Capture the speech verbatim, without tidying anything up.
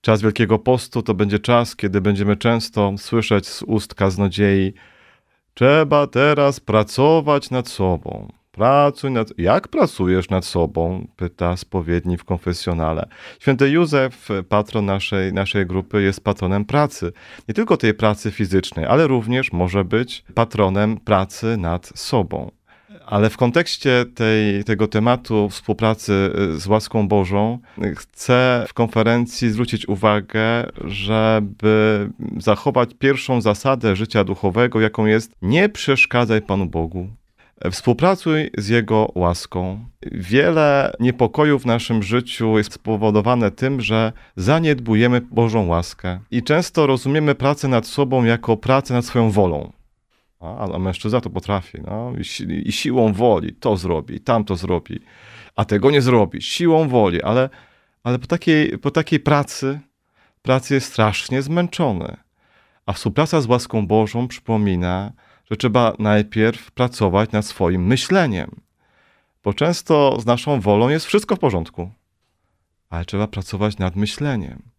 Czas Wielkiego Postu to będzie czas, kiedy będziemy często słyszeć z ust kaznodziei: trzeba teraz pracować nad sobą. Pracuj nad... Jak pracujesz nad sobą? Pyta spowiedni w konfesjonale. Święty Józef, patron naszej, naszej grupy, jest patronem pracy. Nie tylko tej pracy fizycznej, ale również może być patronem pracy nad sobą. Ale w kontekście tej, tego tematu współpracy z łaską Bożą chcę w konferencji zwrócić uwagę, żeby zachować pierwszą zasadę życia duchowego, jaką jest: nie przeszkadzaj Panu Bogu. Współpracuj z Jego łaską. Wiele niepokojów w naszym życiu jest spowodowane tym, że zaniedbujemy Bożą łaskę i często rozumiemy pracę nad sobą jako pracę nad swoją wolą. A, a mężczyzna to potrafi, no, i, si i siłą woli to zrobi, tam to zrobi, a tego nie zrobi, siłą woli, ale, ale po, takiej, po takiej pracy, pracy jest strasznie zmęczony. A współpraca z łaską Bożą przypomina, że trzeba najpierw pracować nad swoim myśleniem, bo często z naszą wolą jest wszystko w porządku, ale trzeba pracować nad myśleniem.